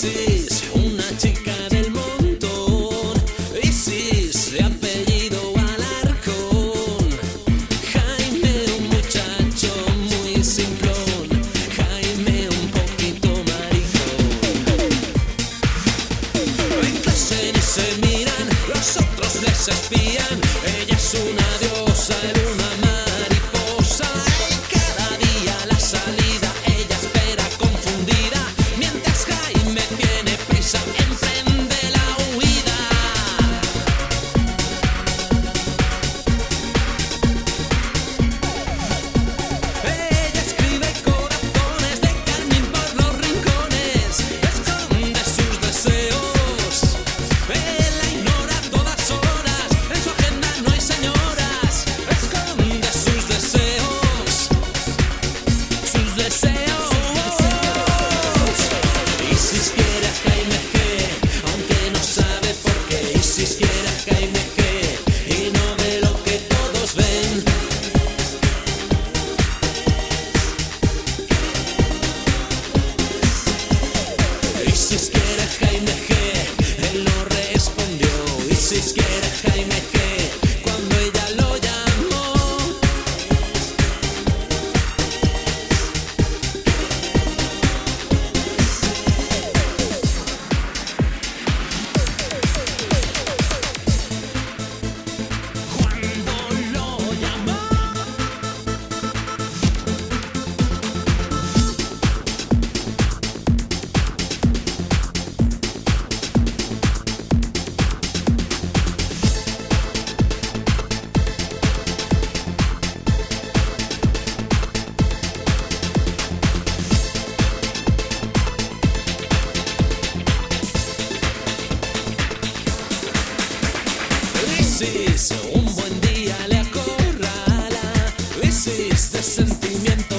Isis, una chica del montón. Isis, de apellido Alarcón. Jaime, un muchacho muy simplón. Jaime, un poquito maricón. En clase ni se miran, los otros les espían. Ella es una diosa, él una mariposa. Y cada día a la salida ella espera confundida. Mientras Jaime tiene prisa, emprende la huida. Ella escribe corazones de carmín por los rincones. Esconde sus deseos. Él la ignora a todas horas. En su agenda no hay señoras. Esconde sus deseos. Sus deseos. Isis quiere a Jaime G, aunque no sabe por qué. Isis quiere a Jaime G y no ve lo que todos ven. Isis quiere a Jaime G, él no respondió. Isis quiere a Jaime G cuando ella lo llamó. Cuando lo llamó. Isis, un buen día le acorrala. Isis de sentimiento